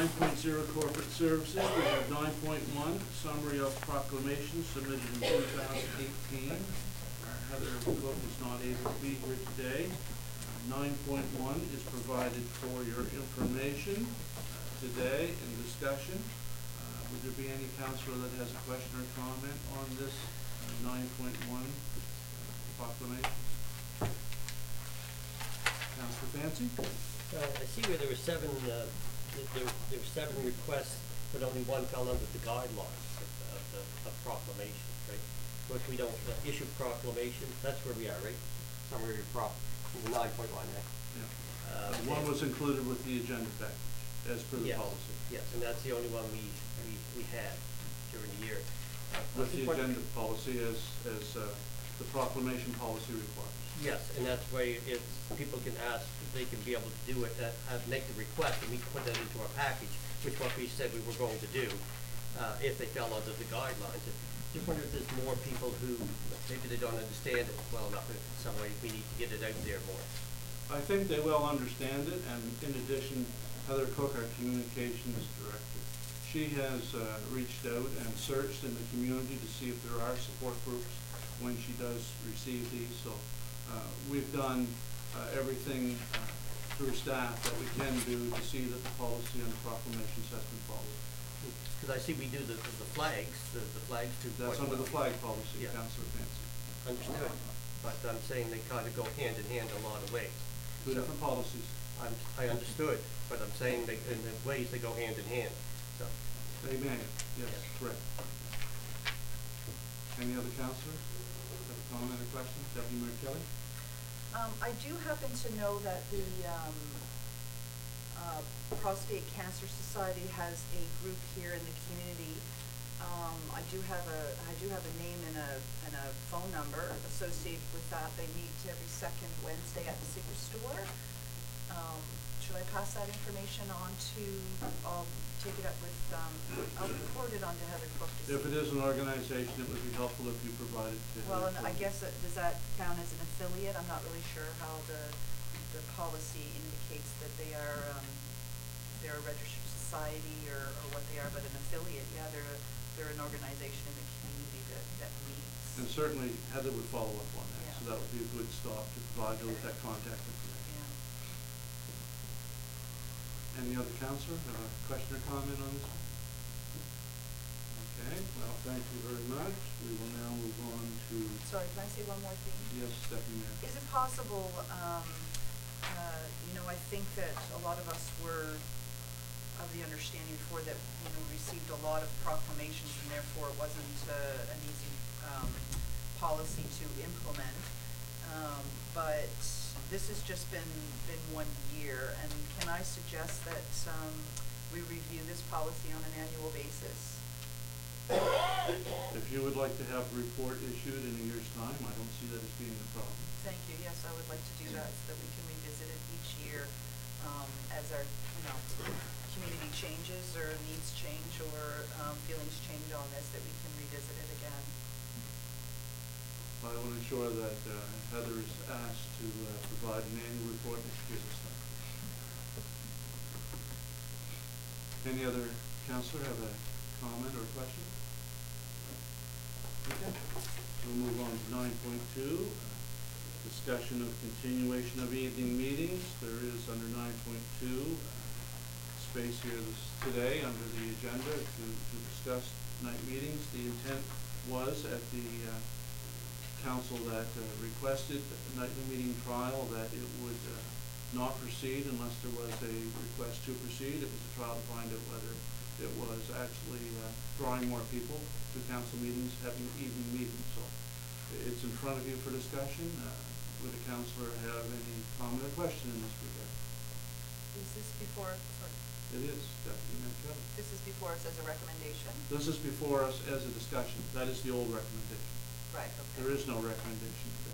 9.0 corporate services, we have 9.1 summary of proclamations submitted in 2018. Heather Cook is not able to be here today. 9.1 is provided for your information today in discussion. Would there be any counselor that has a question or comment on this 9.1 proclamation? Councillor Fancy? I see where there were seven. There were 7 requests, but only one fell under the guidelines of proclamations, right? So if we don't issue proclamation, that's where we are, right? Summary of 9.1, right? Yeah. One was included with the agenda package, as per the policy. Yes, and that's the only one we had during the year. With the agenda policy as the proclamation policy requires. Yes, and that's why if people can ask, they can be able to do it, make the request, and we put that into our package, which what we said we were going to do, if they fell under the guidelines. Just wonder if there's more people who maybe they don't understand it well enough. In some way, we need to get it out there more. I think they will understand it, and in addition, Heather Cook, our communications director, she has reached out and searched in the community to see if there are support groups when she does receive these. So we've done everything through staff that we can do to see that the policy and the proclamations has been followed. Because I see we do the flags, the flags too. That's under the flag policy, yeah. Councillor Fancy. Understood. But I'm saying they kind of go hand in hand in a lot of ways. Two different policies. I understood, but I'm saying they, in the ways they go hand in hand. So. They may, yes, correct. Any other councillors have a comment or question? Deputy Mayor Kelly? I do happen to know that the Prostate Cancer Society has a group here in the community. I do have a name and a phone number associated with that. They meet every second Wednesday at the Secret Store. Should I pass that information on to? I'll take it up with. I'll report it on to Heather Cook. If it is an organization, it would be helpful if you provided to. Well, and I guess does that count as an affiliate? I'm not really sure how the policy indicates that they are they're a registered society or what they are, but an affiliate, yeah, they're an organization in the community that meets. And certainly Heather would follow up on that, yeah. So that would be a good stop to provide you with that contact information. Any other councillor have a question or comment on this one? Okay, well, thank you very much. We will now move on to. Sorry, can I say one more thing? Yes, Deputy Mayor. Is it possible, you know, I think that a lot of us were of the understanding before that, you know, we received a lot of proclamations and therefore it wasn't an easy policy to implement. But this has just been 1 year, and can I suggest that we review this policy on an annual basis? If you would like to have a report issued in a year's time, I don't see that as being a problem. Thank you. Yes, I would like to do that so that we can revisit it each year as our, you know, community changes or needs change or feelings change on this, that we can revisit it again. I will ensure that Heather is asked to provide an annual report next year this time. Any other councillor have a comment or question? Okay. We'll move on to 9.2, discussion of continuation of evening meetings. There is under 9.2 space here today under the agenda to discuss night meetings. The intent was at the council that requested a nightly meeting trial that it would not proceed unless there was a request to proceed. It was a trial to find out whether it was actually drawing more people to council meetings, having evening meetings. So it's in front of you for discussion. Would the councillor have any comment or question in this regard? Is this before? Sorry. It is, Deputy Mayor Kelly. This is before us as a recommendation? This is before us as a discussion. That is the old recommendation. Right, okay. There is no recommendation today.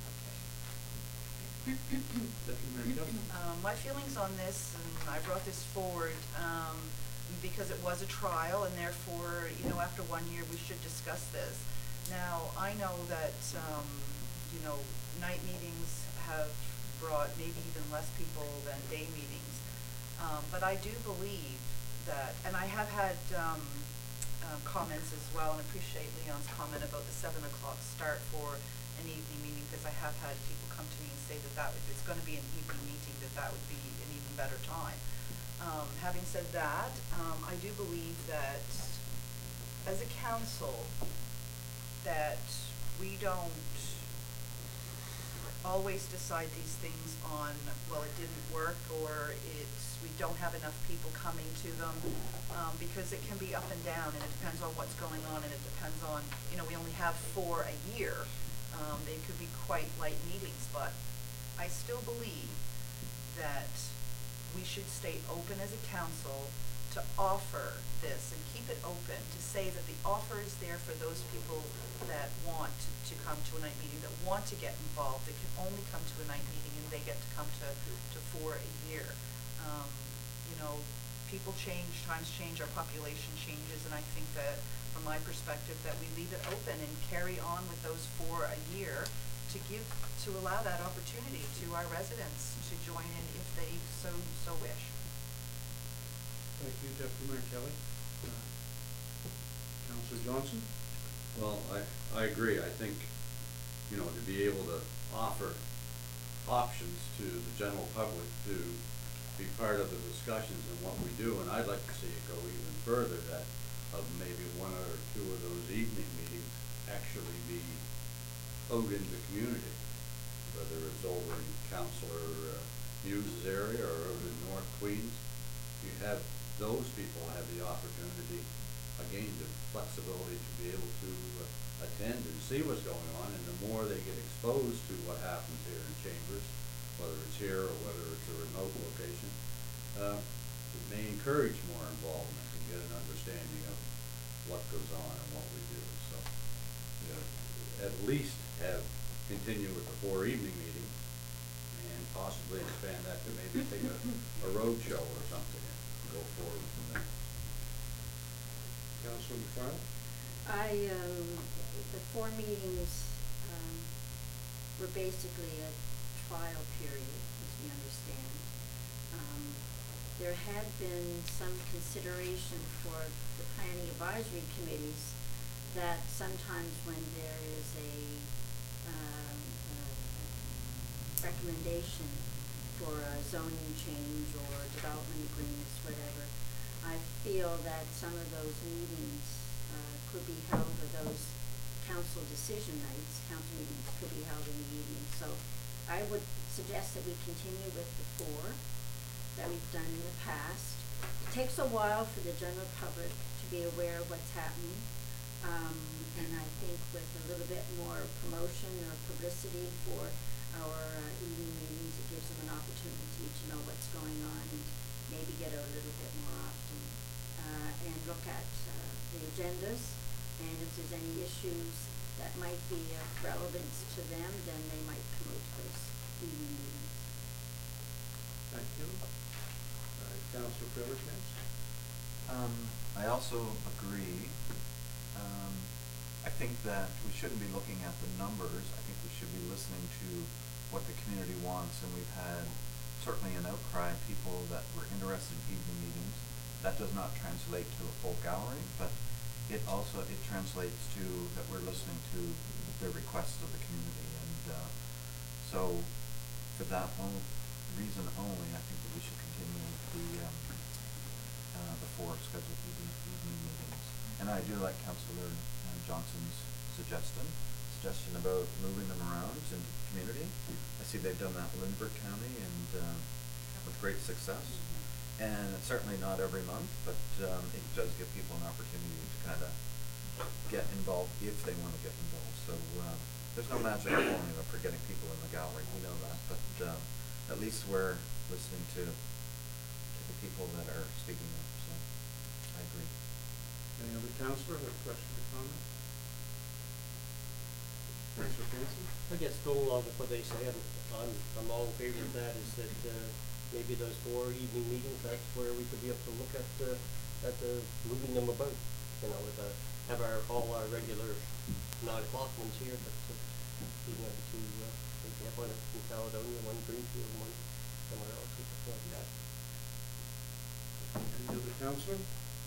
Okay. Deputy Mayor Kelly. My feelings on this, and I brought this forward because it was a trial, and therefore, you know, after 1 year we should discuss this. Now, I know that, you know, night meetings have brought maybe even less people than day meetings, but I do believe that, and I have had, comments as well, and appreciate Leon's comment about the 7 o'clock start for an evening meeting, because I have had people come to me and say that if it's gonna be an evening meeting, that would be an even better time. Having said that, I do believe that as a council, that we don't always decide these things on, well, it didn't work, or we don't have enough people coming to them, because it can be up and down, and it depends on what's going on, and it depends on, we only have 4 a year. They could be quite light meetings, but I still believe that we should stay open as a council to offer this and keep it open, to say that the offer is there for those people that want to come to a night meeting, that want to get involved, that can only come to a night meeting, and they get to come to 4 a year. People change, times change, our population changes, and I think that, from my perspective, that we leave it open and carry on with those 4 a year to allow that opportunity to our residents to join in if they so wish. Thank you, Deputy Mayor Kelly. Councillor Johnson? Well, I agree. I think, to be able to offer options to the general public to be part of the discussions and what we do, and I'd like to see it go even further, that of maybe 1 or 2 of those evening meetings actually be out in the community, whether it's over in Councillor Hughes' area or over in North Queens. You have those people have the opportunity, again, the flexibility to be able to attend and see what's going on, and the more they get exposed to what happens here in Chambers, whether it's here or whether it's a remote location, it may encourage more involvement and get an understanding of what goes on and what we do. So, at least continue with the 4 evening meetings, and possibly expand that to maybe take a road show or something and go forward from there. Councillor McFarland? The 4 meetings were basically a trial period, as we understand. There had been some consideration for the planning advisory committees that sometimes when there is a recommendation for a zoning change or development agreements, whatever, I feel that some of those meetings could be held, or those council decision nights, council meetings could be held in the evening. So I would suggest that we continue with the 4 that we've done in the past. It takes a while for the general public to be aware of what's happening, and I think with a little bit more promotion or publicity for our evening meetings, it gives them an opportunity to know what's going on and maybe get out a little bit more often, and look at the agendas, and if there's any issues that might be of relevance to them, then they might come out to those evening meetings. Thank you. Councillor Fairclough? I also agree. I think that we shouldn't be looking at the numbers. I think we should be listening to what the community wants, and we've had certainly an outcry of people that were interested in evening meetings. That does not translate to a full gallery, but it translates to that we're listening to the requests of the community, and so for that reason only, I think that we should continue with the 4 scheduled evening meetings. And I do like Councillor Johnson's suggestion about moving them around in the community. I see they've done that in Lindbergh County, and with great success. And it's certainly not every month, but it does give people an opportunity to kind of get involved if they want to get involved. So there's no magic formula for getting people in the gallery, we know that, but at least we're listening to the people that are speaking up, so I agree. Any other councillor have a question or comment? Councillor Fancy? I guess going along with what they say, I'm all in favor of that, is that maybe those 4 evening meetings, that's where we could be able to look at moving them about, have all our regular 9 o'clock ones here, but being able to maybe have one in Caledonia, one in Greenfield, one somewhere else, or something like that. Any other Counselor?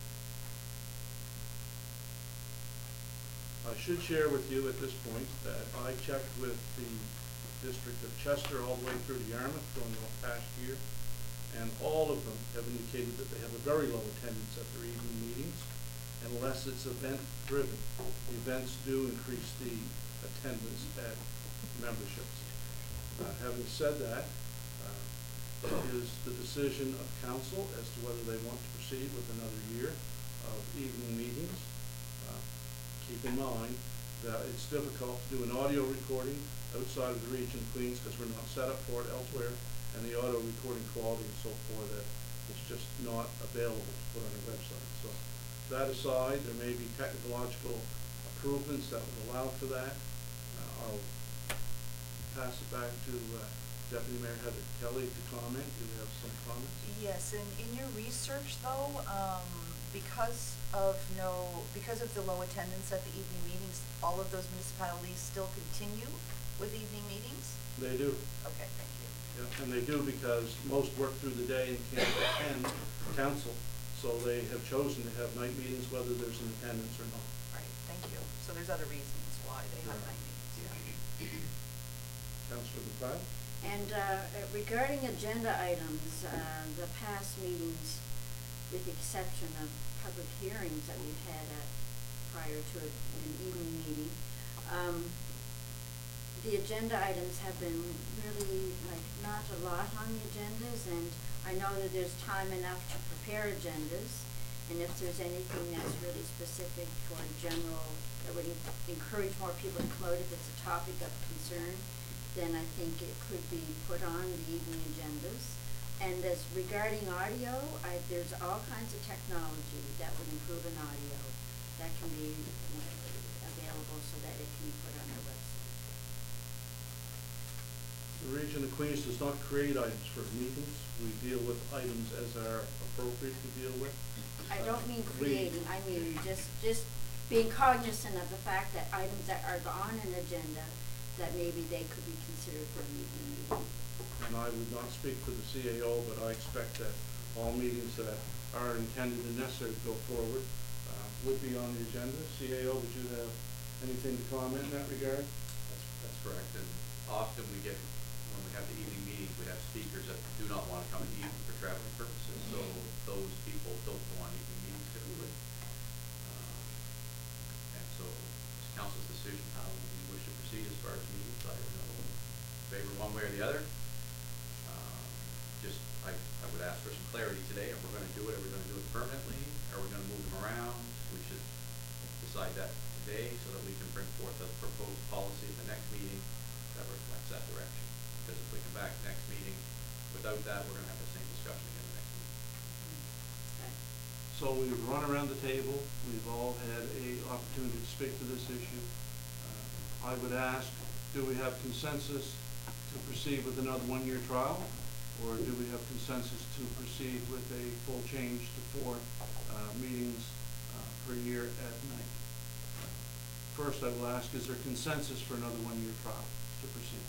I should share with you at this point that I checked with the District of Chester all the way through to Yarmouth during the past year, and all of them have indicated that they have a very low attendance at their evening meetings, unless it's event-driven. The events do increase the attendance at memberships. Having said that, it is the decision of council as to whether they want to proceed with another year of evening meetings. Keep in mind that it's difficult to do an audio recording outside of the region of Queens because we're not set up for it elsewhere, and the audio recording quality and so forth, that it's just not available to put on our website. So that aside, there may be technological improvements that would allow for that. I'll pass it back to Deputy Mayor Heather Kelly to comment. Do you have some comments? Yes, and in your research though, because of the low attendance at the evening meetings, all of those municipalities still continue with evening meetings? They do. Okay, thank you. Yeah, and they do because most work through the day and can't attend council, so they have chosen to have night meetings whether there's an attendance or not. Right, thank you. So there's other reasons why they have night meetings, yeah. Councilor McLeod? And regarding agenda items, the past meetings, with the exception of public hearings that we've had prior to an evening meeting, the agenda items have been really, like, not a lot on the agendas, and I know that there's time enough to prepare agendas, and if there's anything that's really specific or general that would encourage more people to come out if it's a topic of concern, then I think it could be put on the evening agendas. And as regarding audio, there's all kinds of technology that would improve an audio that can be available so that it can be put on our website. The Region of Queens does not create items for meetings. We deal with items as are appropriate to deal with. I don't mean creating, I mean just being cognizant of the fact that items that are on an agenda, that maybe they could be considered for an evening meeting. And I would not speak for the CAO, but I expect that all meetings that are intended and necessary to go forward would be on the agenda. CAO, would you have anything to comment in that regard? That's correct, and often we get, when we have the evening meetings, we have speakers that do not want to come in the evening for traveling purposes, so those people don't go on evening meetings typically. And so it's council's decision how we wish to proceed as far as meetings. I don't know, favor one way or the other. I would ask for some clarity today. If we're going to do it, are we going to do it permanently? Are we going to move them around? We should decide that today so that we can bring forth a proposed policy at the next meeting that reflects that direction. Because if we come back next meeting without that, we're going to have the same discussion again the next meeting. Okay. So we've run around the table. We've all had an opportunity to speak to this issue. I would ask, do we have consensus to proceed with another one-year trial? Or do we have consensus to proceed with a full change to 4 meetings per year at night? First, I will ask, is there consensus for another one-year trial to proceed?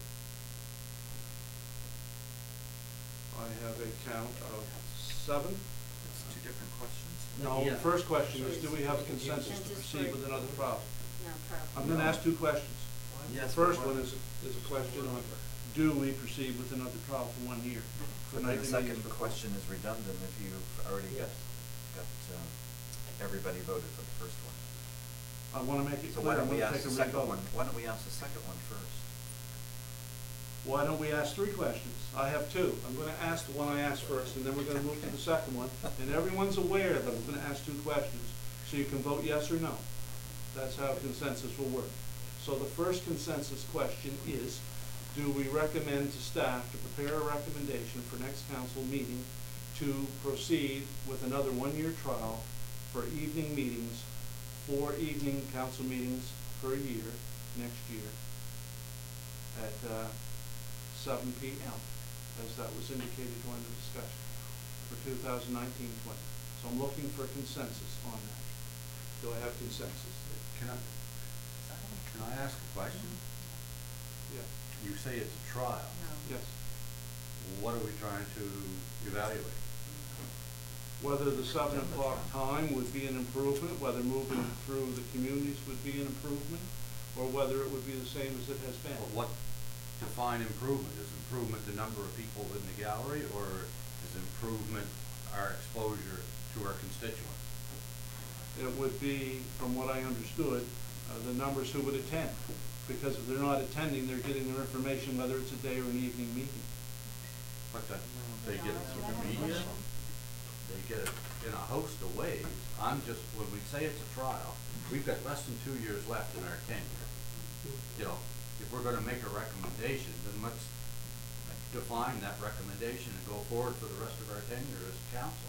I have a count of 7. That's 2 different questions. No, Yeah. the first question is, do we have consensus to proceed with another trial? No problem. I'm going to ask 2 questions. Yes, The first but one is a question on, do we proceed with another trial for 1 year? But the second question is redundant if you've already got everybody voted for the first one. I want to make it So clear, why I'm don't we going to ask take the a second revote. one? Why don't we ask the second one first? Why don't we ask 3 questions? I have 2. I'm going to ask the one I asked first, and then we're going to move to the second one. And everyone's aware that I'm going to ask 2 questions, so you can vote yes or no. That's how consensus will work. So the first consensus question is, do we recommend to staff to prepare a recommendation for next council meeting to proceed with another 1-year trial for evening meetings, 4 evening council meetings per year next year at 7 p.m., as that was indicated during the discussion for 2019-20. So I'm looking for consensus on that. Do I have consensus? Can I ask a question? Yeah. You say it's a trial. No. Yes. What are we trying to evaluate? whether the 7 o'clock time would be an improvement, whether moving through the communities would be an improvement, or whether it would be the same as it has been. But what define improvement? Is improvement the number of people in the gallery, or is improvement our exposure to our constituents? It would be, from what I understood, the numbers who would attend. Because if they're not attending, they're getting their information, whether it's a day or an evening meeting. But that, they get it through the media, they get it in a host of ways. I'm just, when we say it's a trial, we've got less than 2 years left in our tenure. You know, if we're gonna make a recommendation, then let's define that recommendation and go forward for the rest of our tenure as council.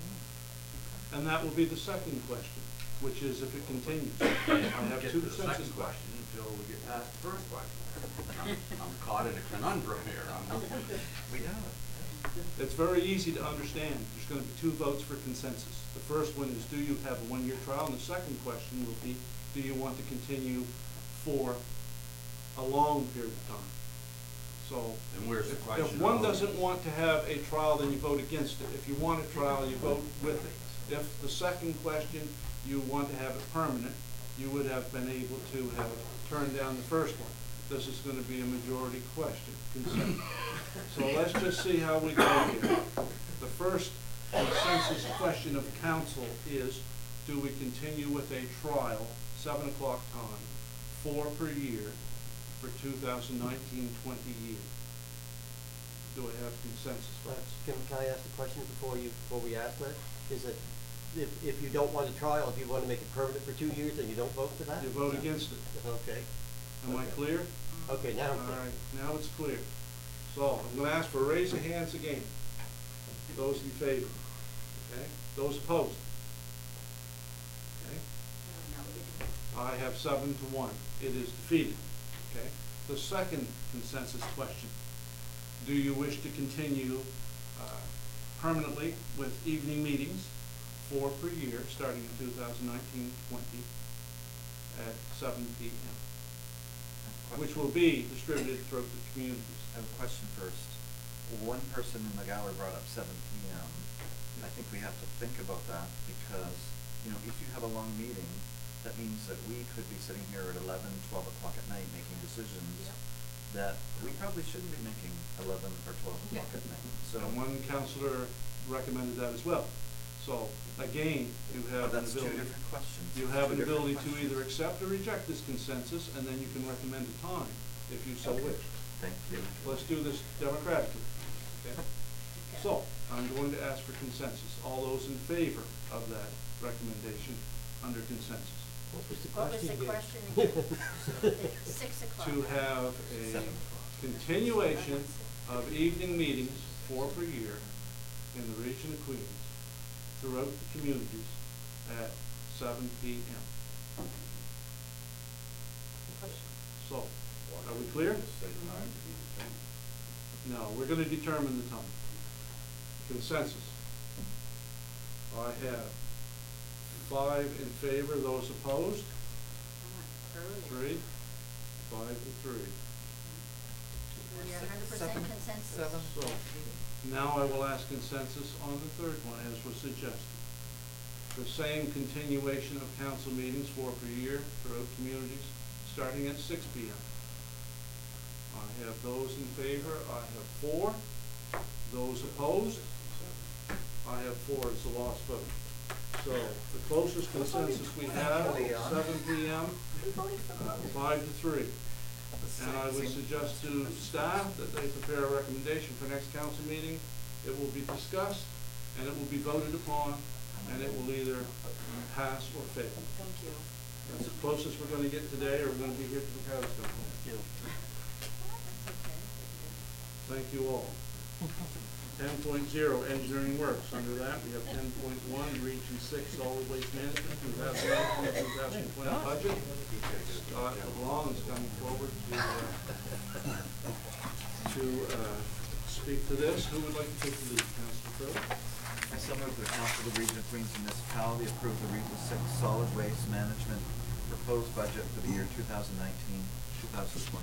And that will be the second question, which is if it continues. And I have get two to the consensus second questions. question until we get past the first question. I'm caught in a conundrum here. We know it. It's very easy to understand. There's going to be 2 votes for consensus. The first one is, do you have a 1-year trial? And the second question will be, do you want to continue for a long period of time? So, And where's the if question? one doesn't want to have a trial, then you vote against it. If you want a trial, you vote with it. If the second question, you want to have it permanent, you would have been able to have turned down the first one. This is going to be a majority question, consent. So let's just see how we go here. The first consensus question of council is, do we continue with a trial, 7 o'clock time, 4 per year, for 2019-20 year? Do I have consensus, folks? Can I ask the question before we ask that? Is that if you don't want a trial, if you want to make it permanent for 2 years, then you don't vote for that? You vote against it. Okay. Am I clear? Okay, now I'm All clear. right, now it's clear. So I'm going to ask for a raise of hands again. Those in favor? Okay? Those opposed? Okay? I have 7 to 1. It is defeated. Okay? The second consensus question. Do you wish to continue permanently with evening meetings, 4 per year, starting in 2019-20 at 7 p.m., which will be distributed throughout the communities? I have a question first. One person in the gallery brought up 7 p.m. I think we have to think about that because, you know, if you have a long meeting, that means that we could be sitting here at 11, 12 o'clock at night making decisions that we probably shouldn't be making 11 or 12 o'clock at night. So And one counselor recommended that as well. So again, you have but an that's 2 ability. different questions. You Two have an different ability to questions. either accept or reject this consensus, and then you can recommend a time if you so Okay. wish. Thank you. Let's do this democratically. Okay? So I'm going to ask for consensus. All those in favor of that recommendation under consensus? What was the What was the question question again? again? 6 o'clock. To have a 7 o'clock. continuation of evening meetings, 4 per year, in the region of Queens, throughout the communities at 7 p.m. So, are we clear? No, we're going to determine the time. Consensus. I have 5 in favor, those opposed? Earlier. 3. 5 to 3. We are 100% Seven. consensus. So, now I will ask consensus on the third one, as was suggested. The same continuation of council meetings, 4 per year, throughout communities, starting at 6 p.m. I have those in favor, I have 4. Those opposed? I have 4, it's a lost vote. So, the closest consensus we have is 7 p.m., 5 to 3. And I would suggest to staff that they prepare a recommendation for next council meeting. It will be discussed, and it will be voted upon, and it will either pass or fail. Thank you. That's the closest we're gonna get today, or we're gonna be here till the cows come home. That's okay. Thank you all. 10.0, engineering works. Under that, we have 10.1, Region 6, solid waste management, 2019-2020 budget. Scott LeBlanc is coming forward to speak to this. Who would like to take the lead? Councilor Crowe? I so move the Council of the Region of Queens Municipality approve the Region 6 solid waste management proposed budget for the year 2019-2020.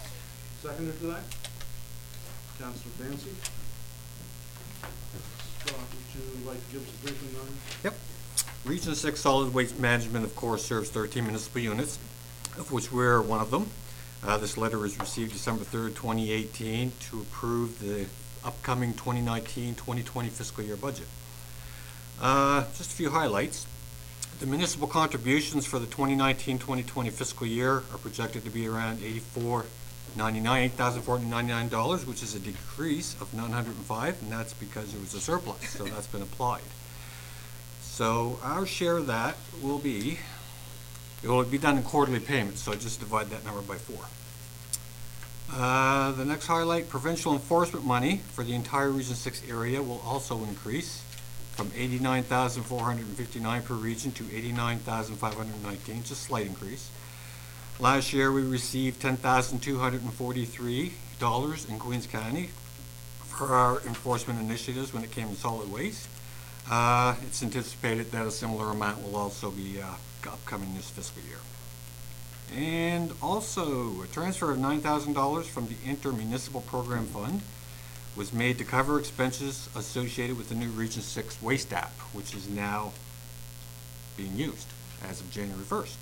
Seconder to that? Councilor Fancy? So, would you like to give us a briefing on it? Yep. Region 6 Solid Waste Management, of course, serves 13 municipal units, of which we're one of them. This letter was received December 3rd, 2018, to approve the upcoming 2019-2020 fiscal year budget. Just a few highlights. The municipal contributions for the 2019-2020 fiscal year are projected to be around $8,499, which is a decrease of $905, and that's because there was a surplus, so that's been applied. So our share of that will be, it will be done in quarterly payments, so I just divide that number by 4. The next highlight, provincial enforcement money for the entire Region 6 area will also increase from $89,459 per region to $89,519, just a slight increase. Last year we received $10,243 in Queens County for our enforcement initiatives when it came to solid waste. It's anticipated that a similar amount will also be upcoming this fiscal year. And also, a transfer of $9,000 from the Intermunicipal Program Fund was made to cover expenses associated with the new Region 6 Waste app, which is now being used as of January 1st.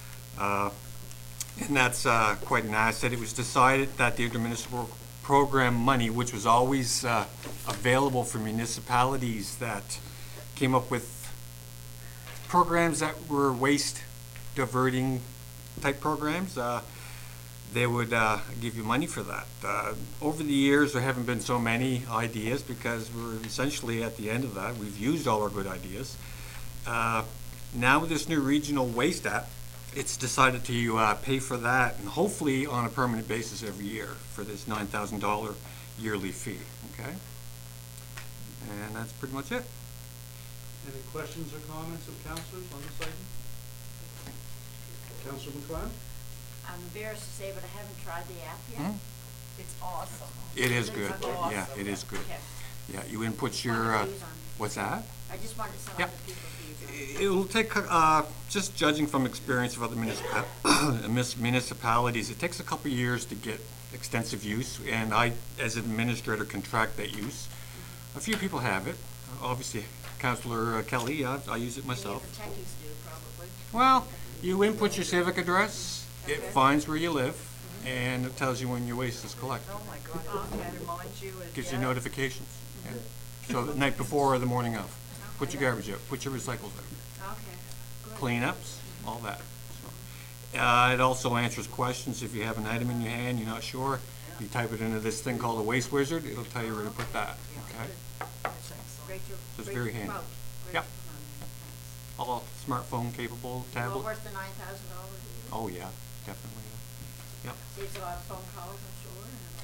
And that's quite an asset. It was decided that the intermunicipal program money, which was always available for municipalities that came up with programs that were waste diverting type programs, they would give you money for that. Over the years, there haven't been so many ideas because we're essentially at the end of that. We've used all our good ideas. Now with this new regional waste app, it's decided to pay for that, and hopefully on a permanent basis every year for this $9,000 yearly fee, okay? And that's pretty much it. Any questions or comments of councilors on this item? Councilor McLeod? I'm embarrassed to say, but I haven't tried the app yet. Hmm? It's awesome. It is good. Awesome. Yeah, it is good. Okay. Yeah, you input your, Wanted to use on it. what's that? I just wanted some Yep. other people to use on it. It will take, just judging from experience of other municipalities, it takes a couple of years to get extensive use, and I, as an administrator, can track that use. A few people have it. Obviously, Councillor Kelly, I use it myself. The techies do, probably. Well, you input your civic address, it Okay. finds where you live, and it tells you when your waste is collected. Oh my God, it reminds you. Gives you yeah. notifications. Yeah. So the night before or the morning of. Put your garbage out, put your recyclables out. Okay, good. Cleanups, all that. So, it also answers questions. If you have an item in your hand, you're not sure, you type it into this thing called a Waste Wizard, it'll tell you where to put that, okay? That's excellent. Great to, So it's great very to handy. promote. Great Yep. to promote. Thanks. All smartphone capable, Well tablet. worth the $9,000 a year. Oh, yeah, definitely. Yep. Saves a lot of phone calls, I'm sure.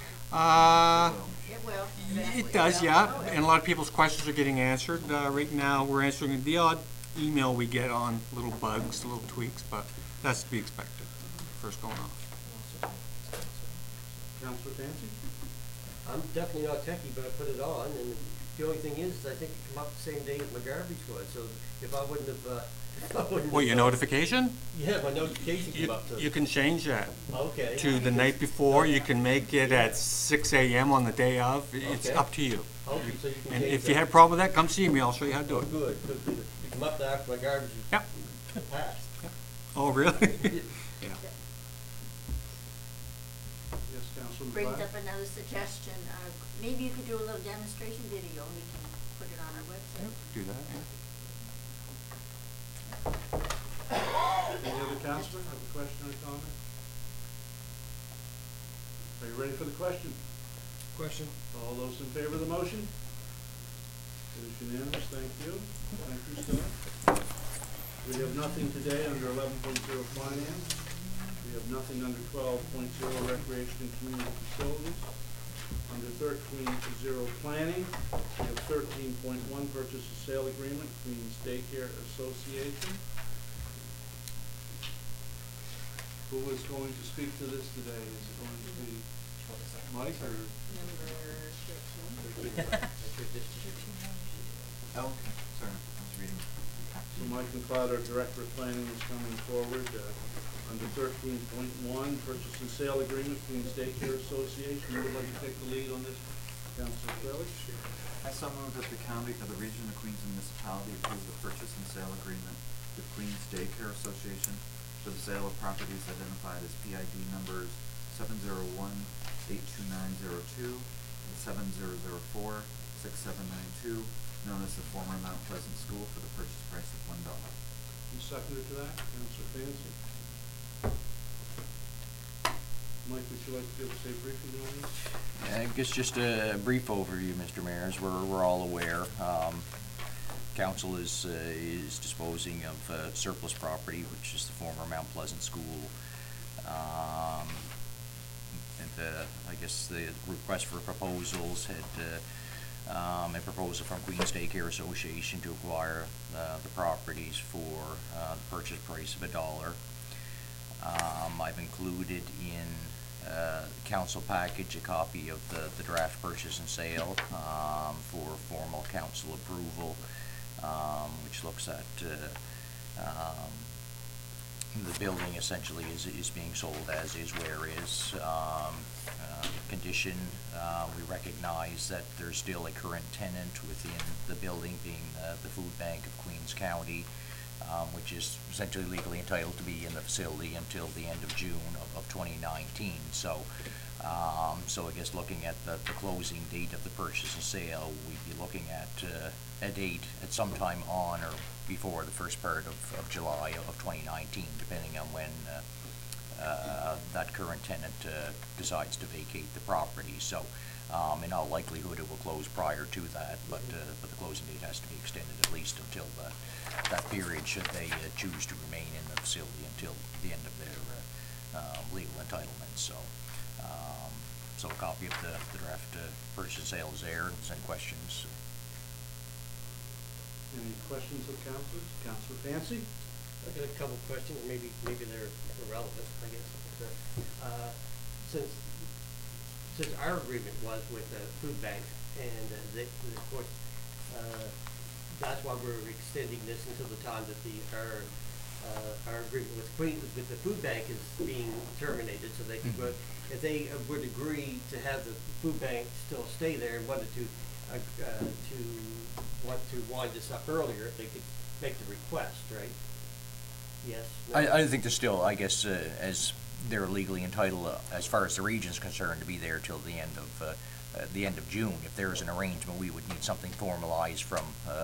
It will. It does, yeah, and a lot of people's questions are getting answered. Right now, we're answering the odd email we get on little bugs, little tweaks, but that's to be expected, first going off. Councilor Tansey? I'm definitely not techie, but I put it on, and the only thing is, I think it came up the same day as my garbage was, so if I wouldn't have, Well, your notification? Yeah, my notification came You, up, so. you can change that Okay. to the night before. You can make it at 6 a.m. on the day of. It's Okay. up to you. Okay, so you can And change if you that. have a problem with that, come see me. I'll show you how to do Oh, it. good, good, good. You come up after my garbage is Yep. passed. Oh, really? Yeah. Yes, Councilor Brings McLeod? up another suggestion. Maybe you could do a little demonstration video, and we can put it on our website. Do that, yeah. Any other councilor have a question or comment? Are you ready for the question? Question. All those in favor of the motion? It is unanimous, thank you. Thank you, sir. We have nothing today under 11.0 finance. We have nothing under 12.0 recreation and community facilities. Under 13.0 planning, we have 13.1 purchase and sale agreement, Queens Daycare Association. Who is going to speak to this today? Is it going to be Mike or? Number 13. Oh, okay, sorry, I was reading. So Mike McLeod, our Director of Planning, is coming forward. Under 13.1, purchase and sale agreement, Queens Daycare Association. Who would like to take the lead on this? Councilor Queller? I so move that the county of the Region of Queens Municipality approve the purchase and sale agreement with Queens Daycare Association for the sale of properties identified as PID numbers 701-82902 and 7004-6792, known as the former Mount Pleasant School, for the purchase price of $1. You seconded to that, Councilor Fancy? Mike, would you like to give us a briefing on this? I guess just a brief overview, Mr. Mayor, as we're all aware. Council is disposing of surplus property, which is the former Mount Pleasant School. I guess the request for proposals had a proposal from Queens Daycare Association to acquire the properties for the purchase price of $1. I've included in council package a copy of the draft purchase and sale for formal council approval, which looks at the building essentially is being sold as is, where is. Condition, we recognize that there's still a current tenant within the building, being the Food Bank of Queens County, which is essentially legally entitled to be in the facility until the end of June of 2019. So I guess looking at the closing date of the purchase and sale, we'd be looking at a date at some time on or before the first part of July of 2019, depending on when that current tenant decides to vacate the property. So in all likelihood it will close prior to that, but the closing date has to be extended at least until that period, should they choose to remain in the facility until the end of their legal entitlement. So a copy of the draft purchase and sale is there. If there's any questions. Any questions of councilors? Councilor Fancy? I got a couple questions, maybe they're irrelevant, I guess. Since our agreement was with the food bank, and of course, that's why we're extending this until the time that our agreement with the food bank is being terminated, so they can go. If they would agree to have the food bank still stay there and wanted to wind this up earlier, they could make the request, right? Yes? No? I think they're still, I guess, as they're legally entitled, as far as the region's concerned, to be there till the end of June. If there is an arrangement, we would need something formalized from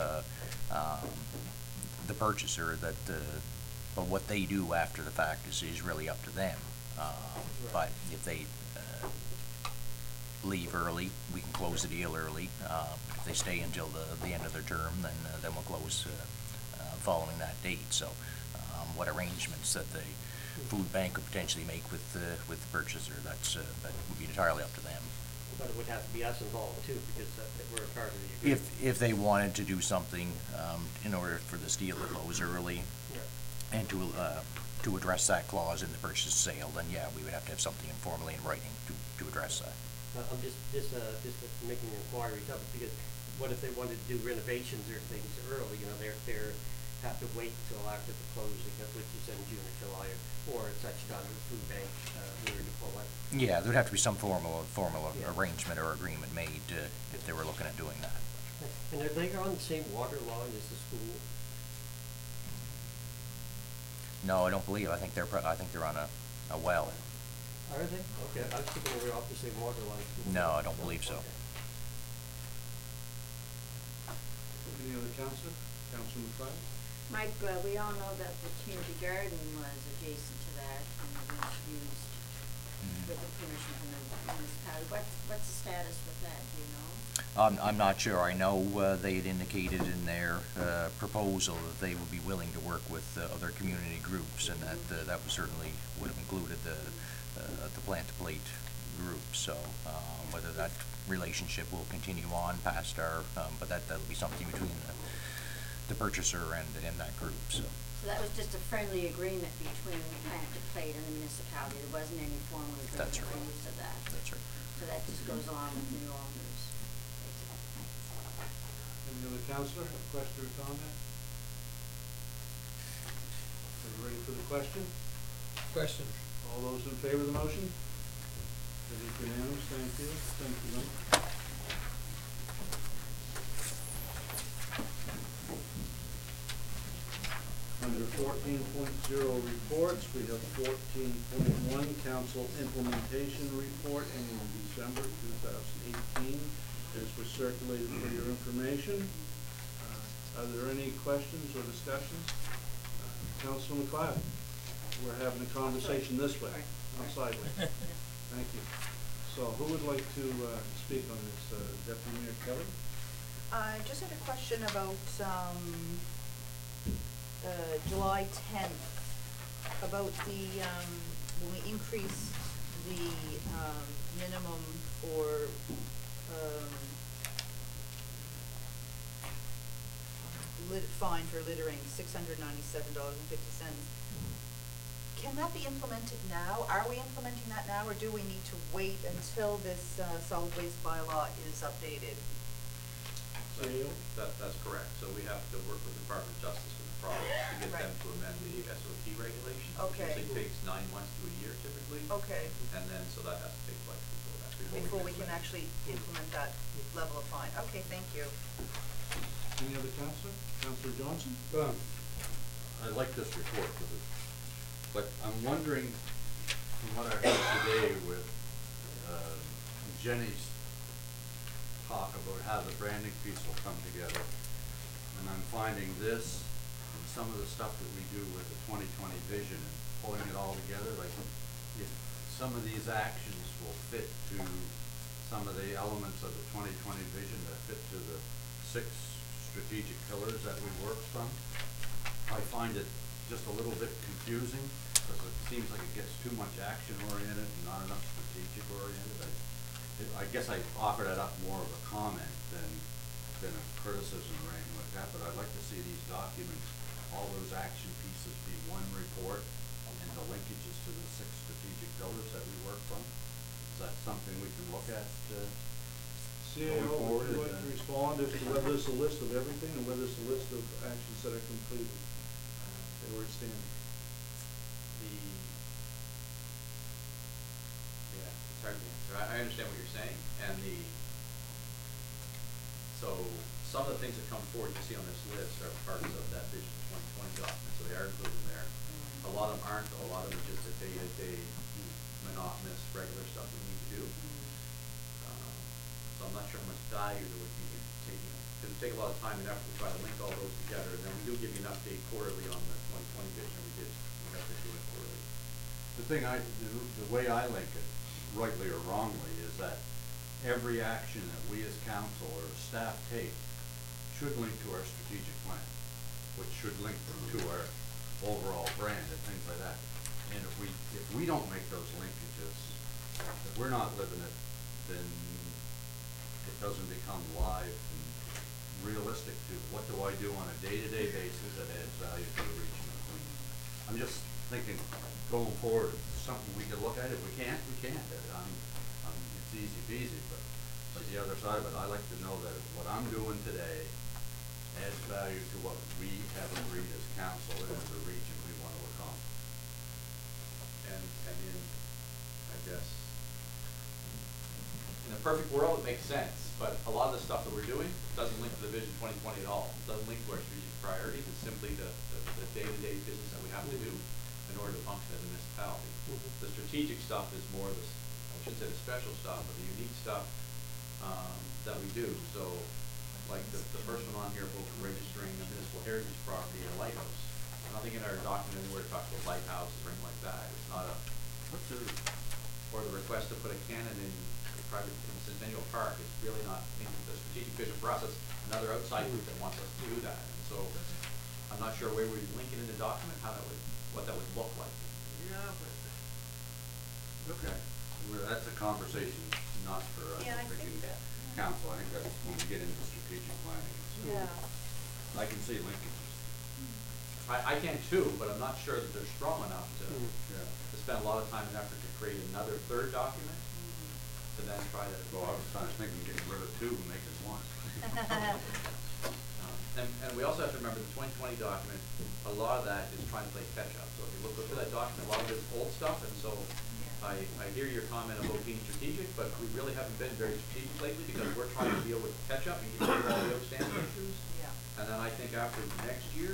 the purchaser. But what they do after the fact is really up to them. But if they leave early, we can close the deal early. If they stay until the end of their term, then we'll close following that date. So what arrangements that the food bank could potentially make with the purchaser, that would be entirely up to them. But it would have to be us involved too, because we're a part of the agreement. If they wanted to do something in order for this deal to close early, and to address that clause in the purchase sale, then yeah, we would have to have something informally in writing to address that. I'm just making an inquiry of it, because what if they wanted to do renovations or things early? You know, they're have to wait until after the closing, which is in June or July, or at such time the food bank were to pull it. Yeah, there'd have to be some formal arrangement or agreement made if they were looking at doing that. And are they on the same water line as the school? No, I don't believe. I think they're on a well. Are they? Okay, I was thinking they were off the same water line. No, I don't believe so. Okay. Any other councilor? Councilor McLeod? Mike, we all know that the community garden was adjacent to that and was used with the permission from the municipality. What's the status with that, do you know? I'm not sure. I know they had indicated in their proposal that they would be willing to work with other community groups, and that certainly would have included the Plant to Plate group. So whether that relationship will continue on past our, but that'll be something between the purchaser and that group. So that was just a friendly agreement between Plant to Plate and the municipality. There wasn't any formal agreement That's right. for use of that. That's right. So that just goes along with new owners. Any other councilor have a question or comment? Are you ready for the question? Question. All those in favor of the motion? That is unanimous. Thank you. Thank you, Lynn. 14.0 reports. We have 14.1 council implementation report ending in December 2018. This was circulated for your information. Are there any questions or discussions? Councilor McLeod, we're having a conversation this way, not sideways. Thank you. So who would like to speak on this? Deputy Mayor Kelly? I just had a question about July 10th, about the, when we increase the minimum for fine for littering, $697.50. Can that be implemented now? Are we implementing that now, or do we need to wait until this solid waste bylaw is updated? That's correct. So we have to work with the Department of Justice with the province to get them to amend the SOT regulations. Okay. Which usually takes 9 months to a year typically. Okay. And then, so that has to take place before that. Before we can actually implement that level of fine. Okay, thank you. Any other councilor? Councilor Johnson? I like this report, but I'm wondering, from what I heard today with Jenny's talk about how the branding piece will come together, and I'm finding this and some of the stuff that we do with the 2020 vision and pulling it all together, like if some of these actions will fit to some of the elements of the 2020 vision that fit to the 6 strategic pillars that we work from. I find it just a little bit confusing because it seems like it gets too much action oriented and not enough strategic oriented. I guess I offer that up more of a comment than a criticism or anything like that, but I'd like to see these documents, all those action pieces be one report and the linkages to the 6 strategic pillars that we work from. Is that something we can look at? CAO, would you like to respond as to whether it's a list of everything or whether it's a list of actions that are completed? Where it's standing. Yeah, it's hard to answer. I understand what you're saying, and so some of the things that come forward you see on this list are parts of that Vision 2020 document, so they are included in there. A lot of them aren't, though. A lot of them are just the day-to-day monotonous, regular stuff we need to do. So I'm not sure how much value there would be in taking it. It would take a lot of time and effort to try to link all those together, and then we do give you an update quarterly on the 2020 vision. We have to do it quarterly. The way I link it, rightly or wrongly, is that every action that we as council or as staff take should link to our strategic plan, which should link to our overall brand and things like that. And if we don't make those linkages, if we're not living it, then it doesn't become live and realistic to what do I do on a day-to-day basis that adds value to the region of Queens. I'm just thinking going forward, something we could look at. If we can't, we can't. It's easy peasy, but the other side of it, I like to know that what I'm doing today adds value to what we have agreed as council and as a region we want to accomplish. And in, I guess, in a perfect world, it makes sense, but a lot of the stuff that we're doing doesn't link to the Vision 2020 at all. It doesn't link to our strategic priorities. It's simply the day-to-day business that we have to do in order to function as a municipality. The strategic stuff is more of the, I shouldn't say the special stuff, but the unique stuff that we do. So, like the first one on here about registering a municipal heritage property and a lighthouse. Nothing in our document anywhere talks about lighthouses or anything like that. It's not a, or the request to put a cannon in Centennial Park is really not in the strategic vision for us. It's another outside group that wants us to do that. And so I'm not sure where we'd link it in the document, what that would look like. Yeah, but okay. That's a conversation not for us. Yeah, I think that. Council. I think that's when we get into strategic planning. Yeah. I can see linkages. I can too, but I'm not sure that they're strong enough to spend a lot of time and effort to create another third document to then try to. Well, I was kind of thinking getting rid of 2 and making 1. And we also have to remember the 2020 document, a lot of that is trying to play catch up. So if you look at that document, a lot of it's old stuff, and so I hear your comment about being strategic, but we really haven't been very strategic lately because we're trying to deal with catch up and get rid of all the outstanding issues. Yeah. And then I think after next year,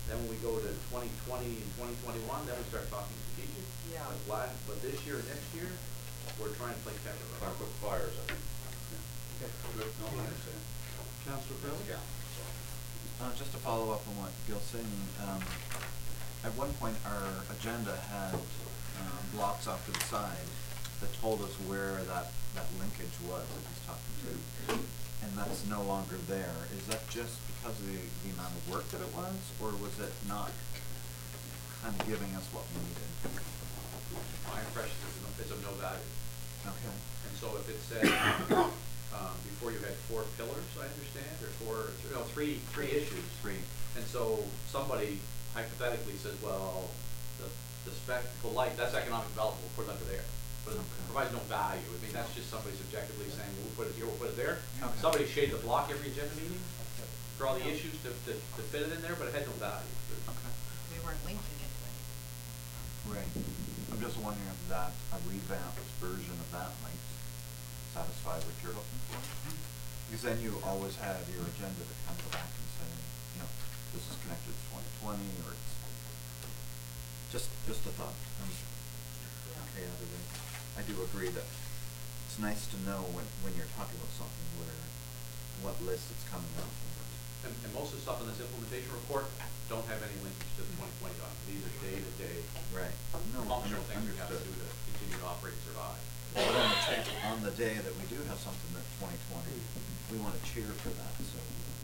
then when we go to 2020 and 2021, then we start talking strategic. Yeah. But this year, next year, we're trying to play catch up. Trying to put fires out. Okay, good, no, I understand. Councilor Pelley? Yeah. Just to follow up on what Gil's saying, at one point our agenda had blocks off to the side that told us where that linkage was that he's talking to, and that's no longer there. Is that just because of the amount of work that it was, or was it not kind of giving us what we needed? My impression is it's of no value. Okay. And so if it said, before you had 4 pillars, I understand, or three issues. Three. And so somebody hypothetically says, well, the spectacle light, that's economic development, we'll put it under there. But it Okay. provides no value. I mean, that's just somebody subjectively saying, we'll put it here, we'll put it there. Okay. Somebody shaded the block every agenda meeting for all the issues to fit it in there, but it had no value. Okay. We weren't linking it to anything. Right. I'm just wondering if that, a revamped version of that might satisfy what you're looking for? Because then you always have your agenda to kind of go back and say, you know, this is connected to 2020, or it's just a thought. Okay, either way. I do agree that it's nice to know when you're talking about something what list it's coming out from. And most of the stuff in this implementation report don't have any linkage to the 2020 document. These are day-to-day Right. No, functional things we have to do understood. to continue to operate and survive. But on the day that we do have something that's 2020, we want to cheer for that, so.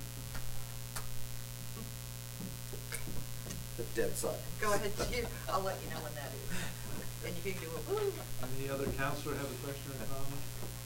The dead side. Go ahead, I'll let you know when that is. And you can do a woo. Any other counselor have a question or comment?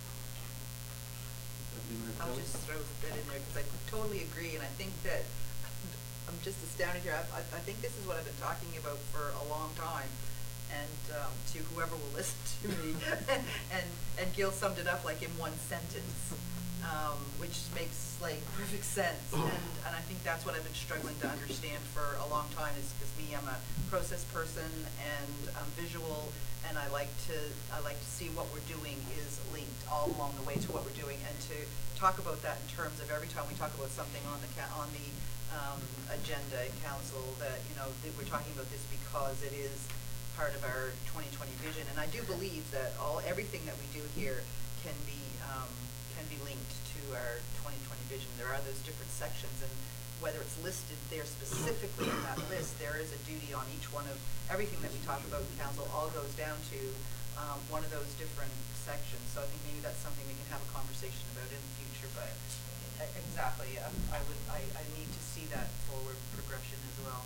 Deputy Mayor I'll Kelly? just throw that in there, because I totally agree, and I think that, I'm just astounded here, I think this is what I've been talking about for a long time, and to whoever will listen to me, and Gil summed it up like in one sentence, which makes like perfect sense, and I think that's what I've been struggling to understand for a long time, is because me, I'm a process person, and I'm visual, and I like to see what we're doing is linked all along the way to what we're doing, and to talk about that in terms of every time we talk about something on the agenda in council, that, you know, that we're talking about this because it is part of our 2020 vision. And I do believe that everything that we do here can be linked to our 2020 vision. There are those different sections, and whether it's listed there specifically in that list, there is a duty on each one of everything that we talk about in council. All goes down to one of those different sections. So I think maybe that's something we can have a conversation about in the future. But exactly, yeah, I need to see that forward progression as well.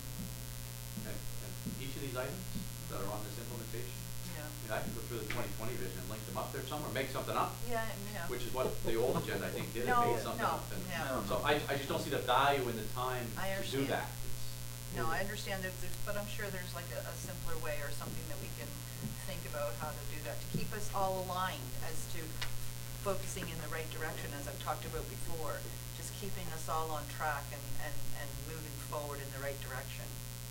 And each of these items that are on this implementation, Yeah. I mean, I can go through the 2020 vision and link them up there somewhere, make something up, Yeah. which is what the old agenda, I think, did, it No, made something no, up. And no. so I just don't see the value in the time I to do understand. that. No, I understand there's, but I'm sure there's like a simpler way or something that we can think about how to do that, to keep us all aligned as to focusing in the right direction, as I've talked about before, just keeping us all on track and moving forward in the right direction.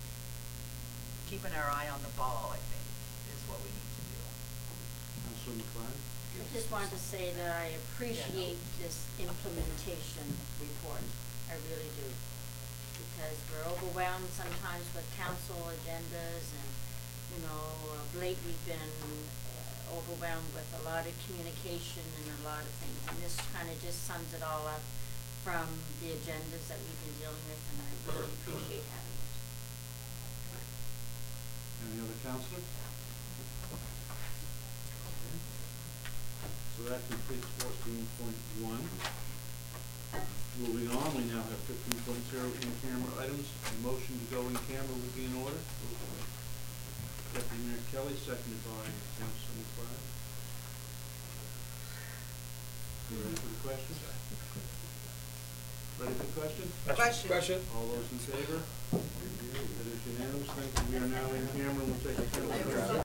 Keeping our eye on the ball, I think, is what we need to do. Councilor McLeod? I just wanted to say that I appreciate this implementation report. I really do. Because we're overwhelmed sometimes with council agendas, and, you know, of late we've been overwhelmed with a lot of communication and a lot of things. And this kind of just sums it all up from the agendas that we've been dealing with, and I really appreciate having it. Any other counselor? Okay. So that completes 14.1. Moving on, we now have 15.0 in-camera items. A motion to go in camera will be in order. Deputy Mayor Kelly, seconded by Councilor McLeod. You ready for the question? Ready for the question? Question. All those in favor? It is unanimous. Thank you. We are now in camera. We'll take a 10-minute break.